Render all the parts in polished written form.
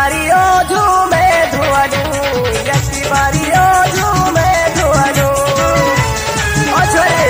बारी ओ झूमे धुआनु, यकी बारी ओ झूमे धुआनु। ओ छोरी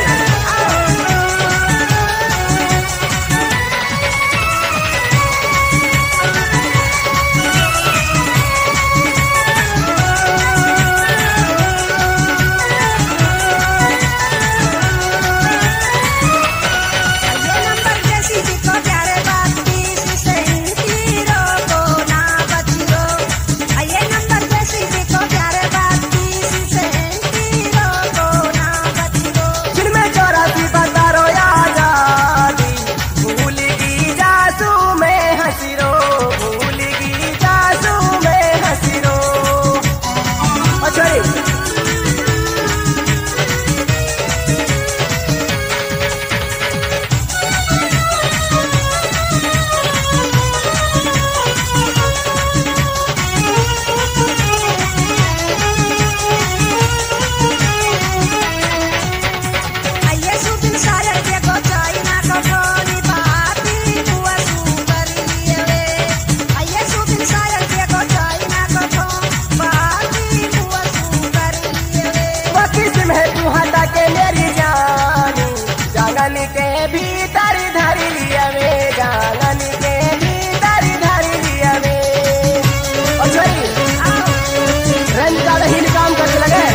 के भीतर धरी लिया वे, जालन के भीतर धरी लिया वे। और छोरी रंग का ही काम करने लगे।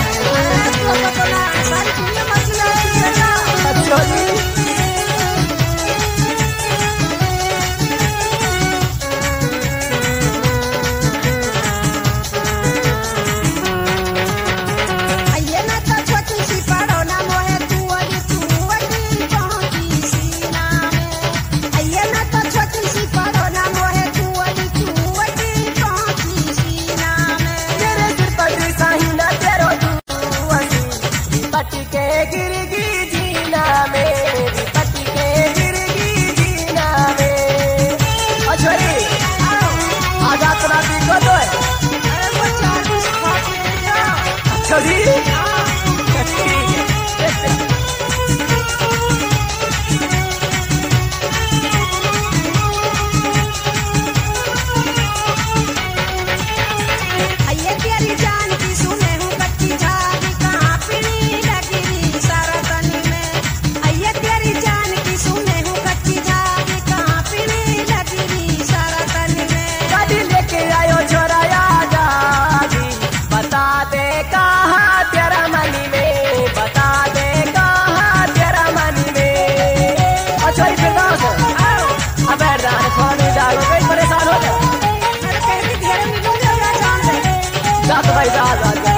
भाई जा जा जा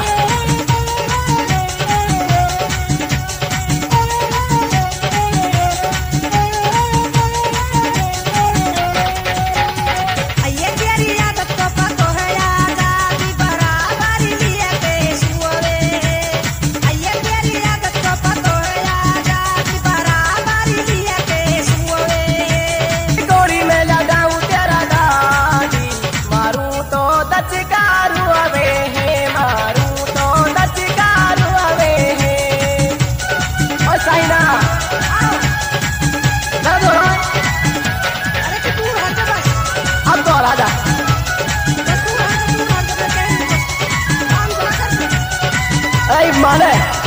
माने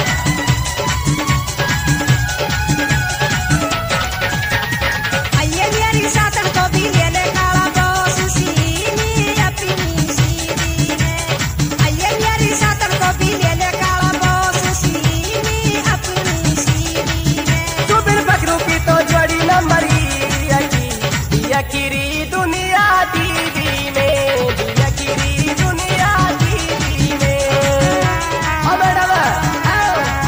आइए मेरी साथन को भी ले ले काला बॉस सीनी अपनी सीधी में। आइए मेरी साथन को भी ले ले काला बॉस सीनी अपनी सीधी में। तू बिन बकरू की तो जोड़ी न मरी यकीरी दुनिया दीदी में, यकीरी दुनिया दीदी में। अब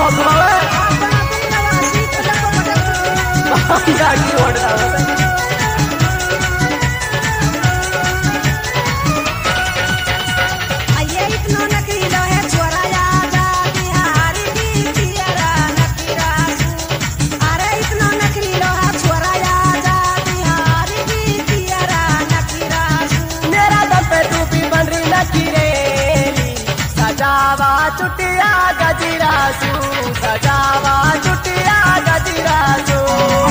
घुमावे अपना दिल नवासी कदम बदल गाड़ी रोड दावत आइए इतना नकीला है छोरा आजा बिहारी की पियरा नकीरासू अरे इतना नकीला है छोरा आजा बिहारी की पियरा नकीरासू मेरा दम पे टूपी बन रही नकीरेली सजावा चुटिया गजरासू सजावा चुटिया गजरासू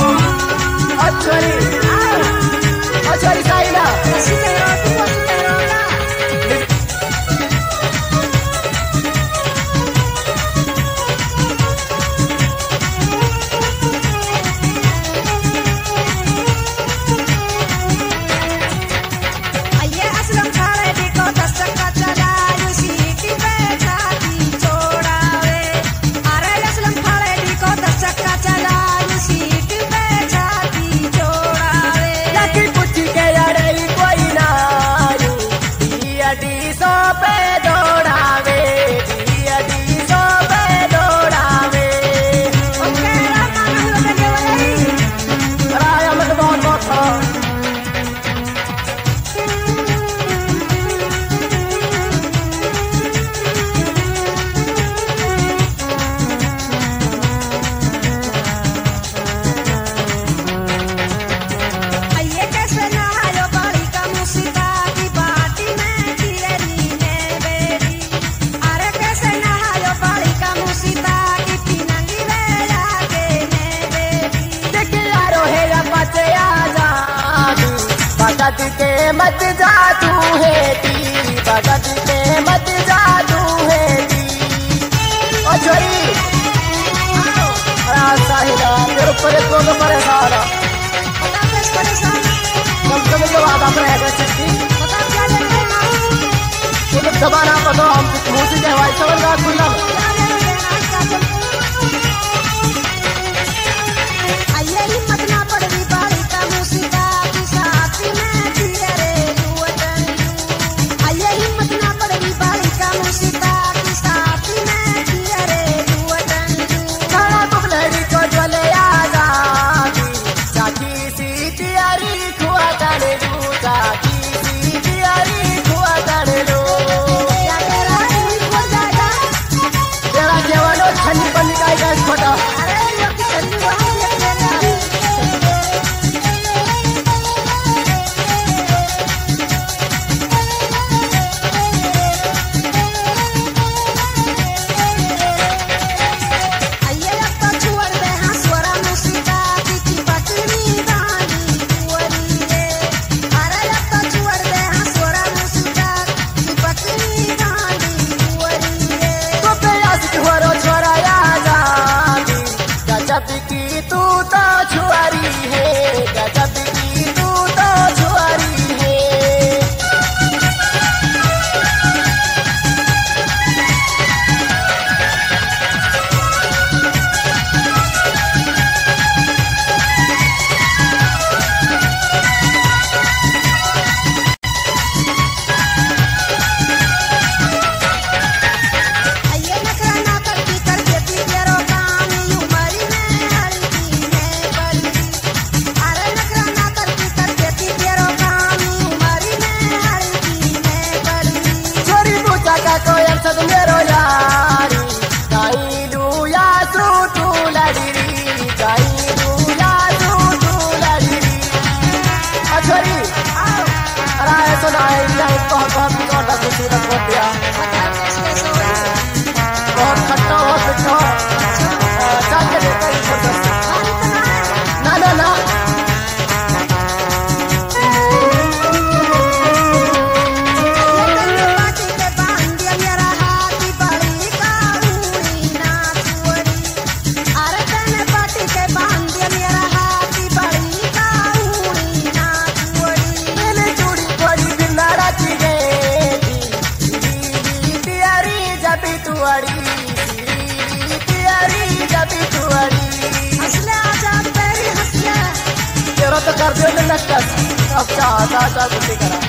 अच्छरी साइना हंसी तेरा तू हंसी तेरा आइए असलम खाड़े देखो दस चक्का चलायू सीटी पे छाती छोड़ावे अरे असलम खाड़े देखो दस चक्का चलायू सीटी पे छाती छोड़ावे लकी पुच्छी के अड़ई कोई ना आयु डी सौ पे दौड़ावे डी सौ पे दौड़ावे ओके रामा नहुल देने वाली राया मत बहुत बहुत था आइए कैसे नहायो बाड़ी का मुसीता की बाटी में खियरी ने बेरी अरे कैसे नहायो बाड़ी का मुसीता की पिनंगी वे आगे ने बेरी देखी यारो है या बचे आजा भगत के मत जा तू है ती भगत के मत जा तू है ती ओ छोरी साहिला तेरे ऊपर तो परेशान बता कैसे परेशान कम से कम तो आप अपने है चिट्ठी बता क्या लेना वो तो दबाना पड़ो हम मुंह से कहवाई समझ रहा खुला आइए हिम्मत ना पड़वी बाड़ी का मुसीता की साथी में पियरे युवतन आइए हिम्मत ना पड़वी बाड़ी का मुसीता की साथी में पियरे युवतन खाना बुकलड़ी को जले आजा चाकी सी तियारी खुआ कर लू चाकी सी तियारी खुआ कर लो क्या तेरा दिल हो जाएगा तेरा केवल ठंडी बंदी का छोटा अरे लोग चली वहाँ लेके आइए अब तो छुअर दे हाँ स्वरा मुसीता की पकड़ी बानी कुंवरी रे अरे अब तो छुअर दे हाँ स्वरा मुसीता की पकड़ी बानी कुंवरी रे तो प्यास की हो छोरा आजा गजब की तू तो छुआरी है गजब की तू तो छुआरी है आइए नखरा ना करती कर देती तेरो काम यूं मरी में हल्दी में बड़ी अरे नखरा ना करती कर देती तेरो काम यूं मरी में हल्दी में बड़ी छोरी पूछा का कोई अरसद मेरो यारी गाई लूया सूटू लड़री गाई लूया सूटू लड़री छोरी अरे सुना है बहुत बहुत छोटा कुछ रख दिया बता कैसे सोई बहुत खट्टा बहुत मीठा चल के देखते हैं छोटा खाली तो ना ना ना ना ये तन्नू बाटी के बांध दिया मेरा हाथी बड़ी काऊड़ी ना चुवरी अरे तन्नू बाटी के बांध दिया मेरा हाथी बड़ी काऊड़ी ना चुवरी मेरी चूड़ी थोड़ी बिंदारा की गई तियारी जबी तुअड़ी तियारी जबी तुअड़ी हंसले आजाद तेरी हंसले तेरा तो कर दिया नक्कस अब चाहता कुछ करा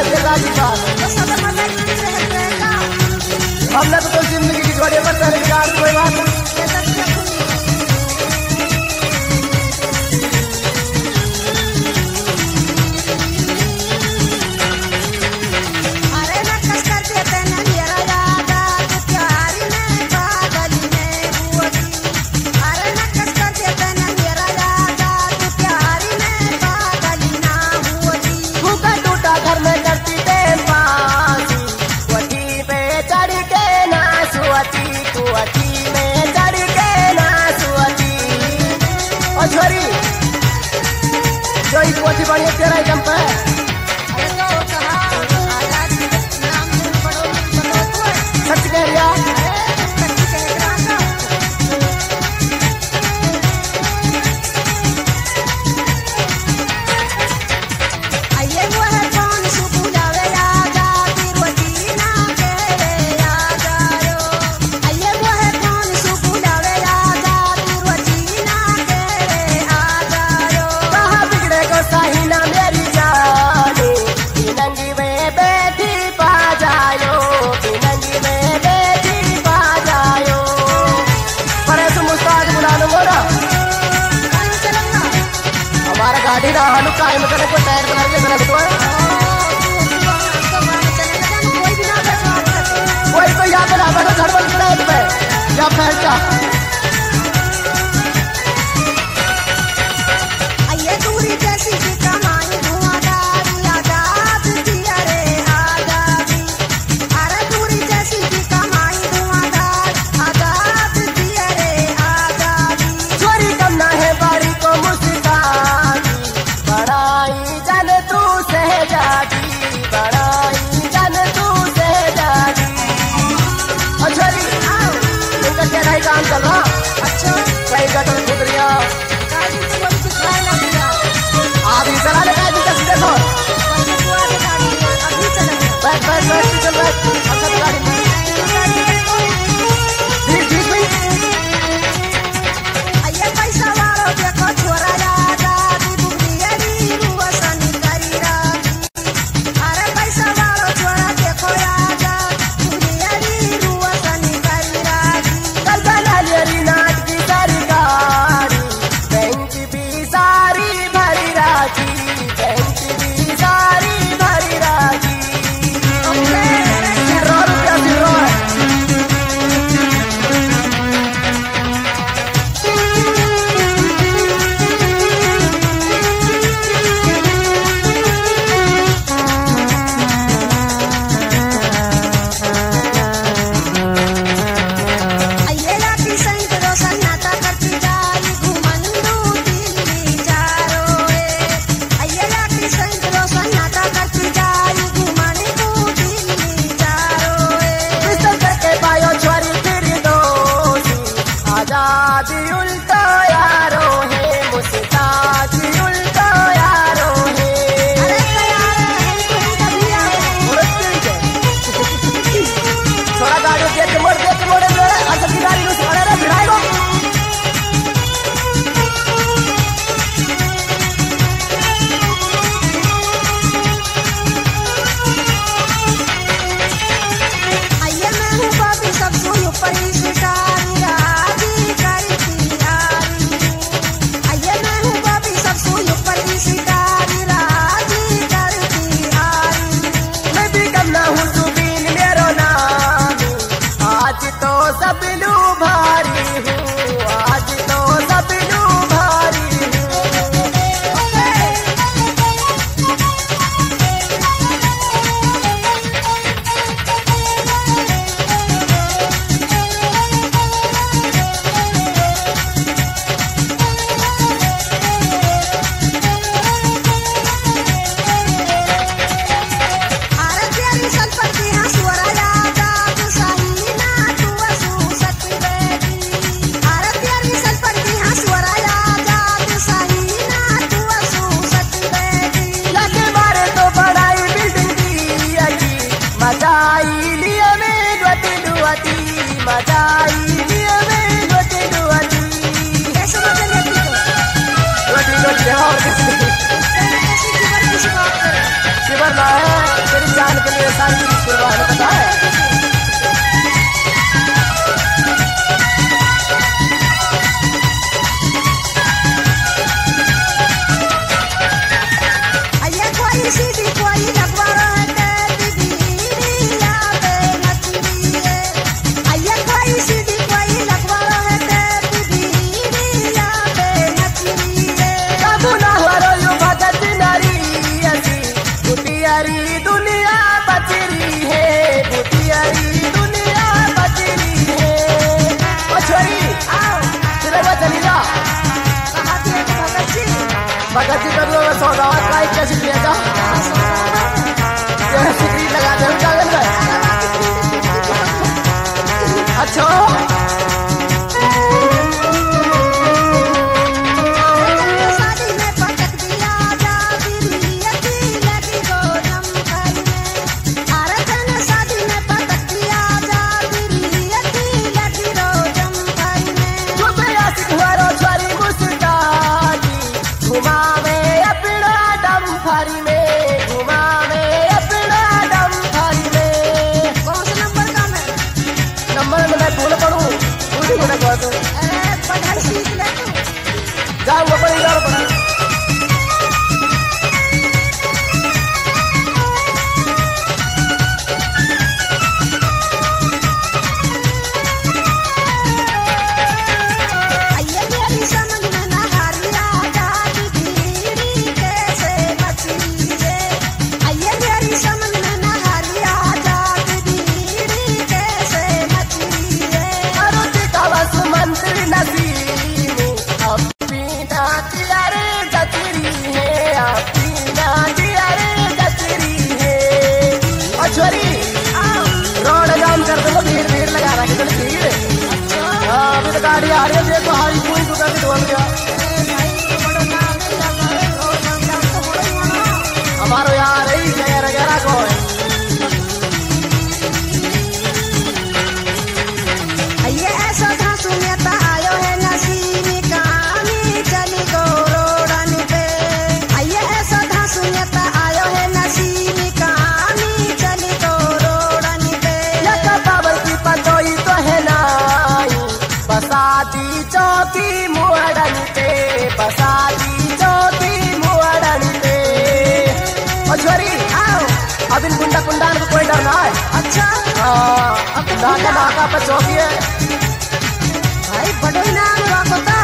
के राजी बात तो सब मजा से रहेगा हमने तो जिंदगी की जोड़े पर तेरे यार कोई बात नहीं ये सब देखो अरे ना कस कर देते ना मेरा याद तू प्यारी में पागली में हुई अरे ना कस कर देते ना मेरा याद तू प्यारी में पागली ना हुई टूटा टूटा घर में करती टेम पासी वटी पे चढ़ के ना सुअती कुअती में चढ़ के ना सुअती ओ छोरी जोई कोठी बनी तेरा एकदम पे अरे तो कहा आजाद नाम पढ़ो बताओ तो सच कह रिया सच्ची कह रहा था आइए वो है कौन सुकू जावे आजा तिरुवती ना केरे आजा यो आइए वो है कौन सुकू जावे आजा तिरुवती ना केरे आजा यो कहा बिगड़े को सही ना मेरी जाने नंगी में बैठी पा जायो नंगी में बैठी पा जायो पर ऐसे मुस्ताद बुला लो मोरा कौन चलना हमारा गाड़ी ना हालू कायम करने को टायर बना के बना दो कोई भी ना बैठा कोई तो यहाँ पे ना बैठो झड़बल टायर पे या फैल जा आइए दूरी जैसी की कमाई धुआंधार आजाद दिया रे आजादी अरे दूरी जैसी की कमाई धुआंधार आजाद दिया रे आजादी चोरी करना है बारी को मुस्कानी बड़ाई जन तू सहजादी बड़ाई जन तू सहजादी और छोरी तुमका क्या नहीं काम चल रहा अच्छा कहीं गटर खुदरिया गाड़ी तो बड़ी सिखाए लग गया आधी चला ले गाड़ी का सीधे को पहले तो आगे गाड़ी अभी चलेगा बैठ बैठ बैठ चल बैठ अच्छा तो गाड़ी में धीरे धीरे आइए पैसा वालों देखो छोरा आजादी बुढ़ियारी रुवसनी करी राखी अरे पैसा वालों छोरा देखो आजाद बुढ़ियारी रुवसनी करी राखी कल बना लियरी नाट की सरकारी बैंक भी सारी भरी राखी बैंक भी सारी भरी राखी सिर्रा रुपया सिर्रा आइए लाठी सैंक रोशन नाता करती जाई घुमंदू दिल्ली चारों आइए लाठी सैंक रोशन नाता करती जाई घुमंदू दिल्ली चारों पिस्टल करके पायो छोरी फिर दोषी आजादी उल्टा यारो है मुस्ताकी उल्टा यारो है अरे तैयार है कोई कभी आए थोड़ा गाड़ी देख मोड़ अच्छा की गाड़ी में अरे रे भिड़ाएगो आइए मैं हूँ बाबी सब सुन ऊपर ही शिकारी राजी करती यारी आइए मैं हूँ बाबी सब सुन ऊपर ही शिकारी राजी करती यारी मैं भी करना हूँ सुबीन मेरो नाम आज तो सब लू भारी हूँ आज तो सब लू भारी हूँ अरे तेरी संपत्ति हाँ स्वरा यादाद सही ना तू असू सती बेटी अरे तेरी संपत्ति हाँ स्वरा यादाद सही ना तू असू सती बेटी लगे मारे तो बड़ाई बिल्डिंग की मजाई लिए में दुआती दुआती मजाई लिए में दुआती दुआती कैसे मजा लेती हो दुआती दुआती और किसी ऐसी खबर किसी बात करे शिवर ना है तेरी छोरी रोड जाम कर दो, भीड़ भीड़ लगा रखी तो भीड़। अभी तो गाड़ी आ रही है, देखो हाई कोई दुकान भी ढोल गया हमारो यार यही वगैरह वगैरह को ये ऐसा था सुनेता आयो है नसीनी कहानी चली गो रोडन पे। ये ऐसा था सुनेता आयो है नसीनी कहानी चली गो रोडन पे। बाबर की पतोई तो है नाई बसाती चौकी मुअड़न पे, बसाती चौकी मुअड़न पे। और छोरी आओ अब इन गुंडा कुंडान को कोई डर ना है। अच्छा अब नाका नाका पर चौकी है भाई बड़ोई नाम रखता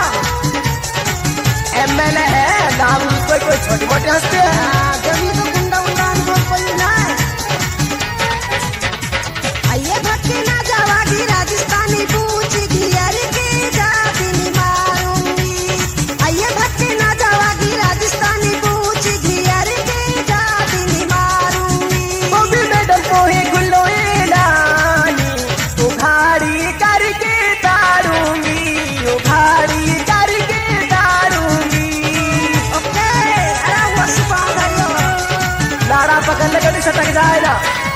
MLA है नाम, कोई छोटी मोटी हंसते हैं जब ये तो गुंडा उंडा अनुभव कोई ना है। आइए भक्ति ना जावागी राजस्थानी पूछ घियर की जाति नहीं मारूंगी। आइए भक्ति ना जावागी राजस्थानी पूछ घियर की जाति नहीं मारूंगी। वो भी मैडम को ही गुल्लोए लानी उघाड़ी करके तारूंगी, उघाड़ी करके तारूंगी। ओके अरे वो सुबह गयो लाड़ा पकड़ लगे तो सटक जाएगा।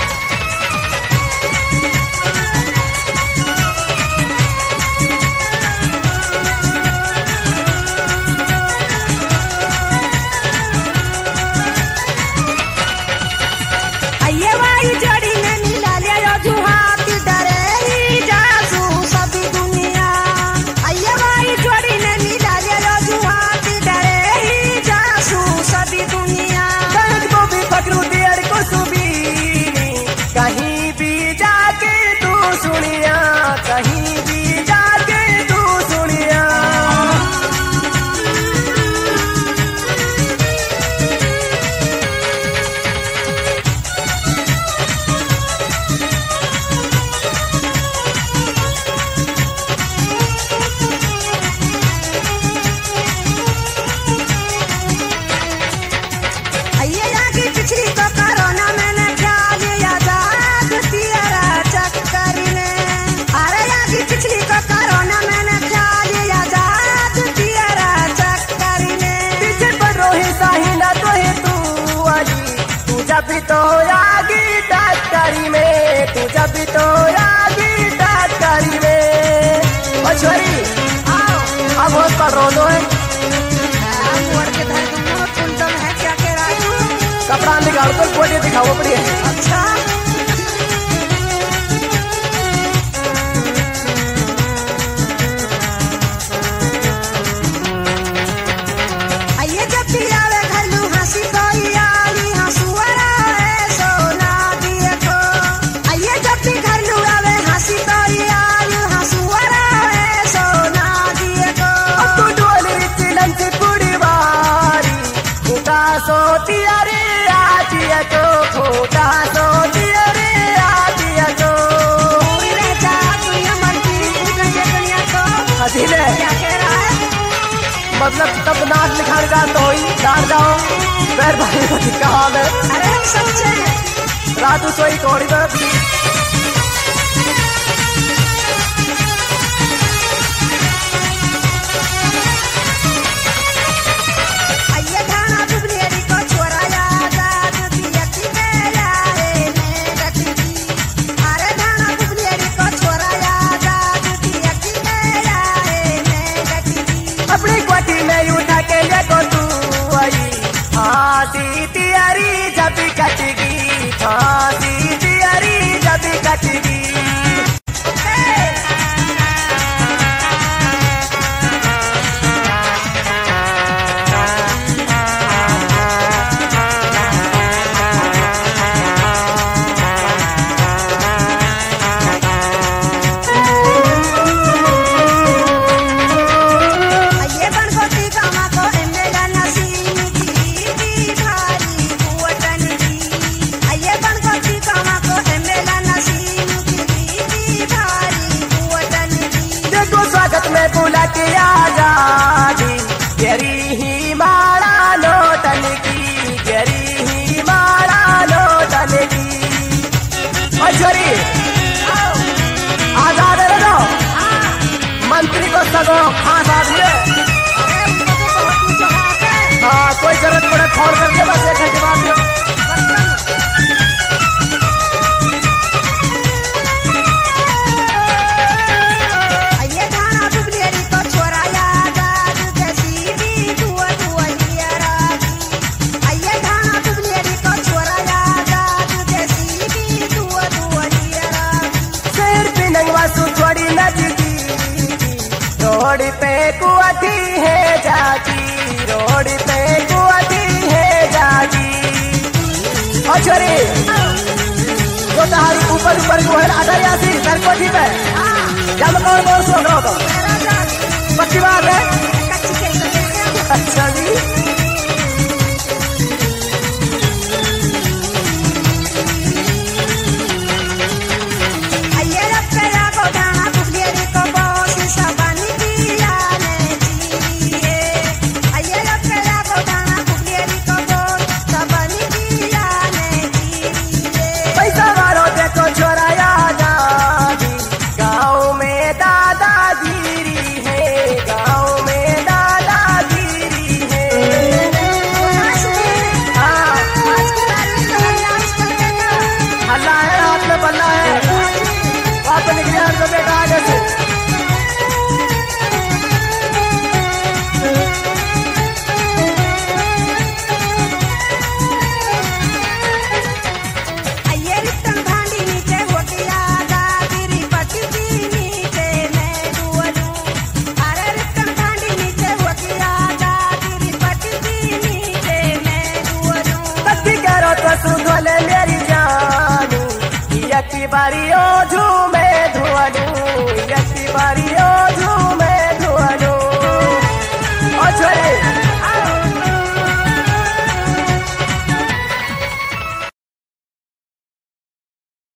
आइए वाली जोड़ी में मिला लिया जुहात डरे ही जासू सभी दुनिया। आइए वाली जोड़ी में मिला लिया जुहात डरे ही जासू सभी दुनिया। बैंक को भी पकड़ू देर को सुबीनी कहीं भी जाके तू सुनिया, कहीं भी जाके तू सुनिया। आइए आगे पिछली तो कोरोना मैंने ख्याल आजाद तेरा चक्कर में। अरे आगे पिछली तो कोरोना मैंने ख्याल आजाद तेरा चक्कर में। पीछे पर रोहे साही ना तो है तू अली, तू जब भी तो आगी डॉक्टरी में, तू जब भी तो आगी डॉक्टरी में। और छोरी आओ अब हो पर रो दो है मोड़ के धर दूंगा कुंटल है क्या कह रहा है तू? कपड़ा निकाल कर कोटे दिखाओ पड़ी है। अच्छा आइए जब भी आवे घरलू हंसी कोई आली हंसुआरा है सोना दिए को। आइए जब भी घरलू आवे हंसी कोई आली हंसुआरा है सोना दिए को। अब तू डोल रिचिलन से पूरी बारी खोटा सोती अरे आजिया को, खोटा सोती अरे आजिया को। पूरी रह जा तू ये मर्जी पूरी ये दुनिया को। हसीले क्या कह रहा है? मतलब तब नाच लिखाने का तो ही डार जाओ पैर भाई कहा में अरे हम सच्चे हैं। रातू सोई कौड़ी में आइए थाना दुबनेरी को छोरा आजाद दिया की मेरा रे ने रखी। अरे थाना दुबनेरी को छोरा आजाद दिया की मेरा रे ने रखी। अपनी क्वाटी में उठा के ले को तू आई फांसी तियारी जब कटगी, फांसी तियारी जब और करके बस एक घंटे बाद में आइए धाना दुबलेरी को छोराया दादू के सीधी दुआ दुआ लियरा आइए धाना दुबलेरी को छोराया दादू के सीधी दुआ दुआ लियरा शेर पे नंगवा सु थोड़ी नजदी रोड पे कुआती है जाती रोड पे कुआती है जाती और छोरी जो तारी ऊपर ऊपर को है आधा यासी सर कोठी पे जब कौन बोल सो रहा तो पक्की बात है कच्ची के अच्छा जी आइए रखेरा को धाना दुबलेरी को बॉस सबनी दिया ने जिए आइए रखेरा को धाना दुबलेरी को बॉस सबनी दिया ने जिए पैसा मारो देखो छोरा दादी गाँव में दादागिरी है गाँव में दादागिरी है हाँ हल्ला है हाथ में बल्ला है बात निकले हर तो बेटा आगे से आइए रिटन भांडी नीचे होतिया दादीरी पचती नीचे मैं दुअलू अरे रिटन भांडी नीचे होतिया दादीरी पचती नीचे मैं दुअलू कत्ती करो तो सुधोले मेरी जानू यकी बारी ओ झूमे धुआनू यकी बारी ओ झूमे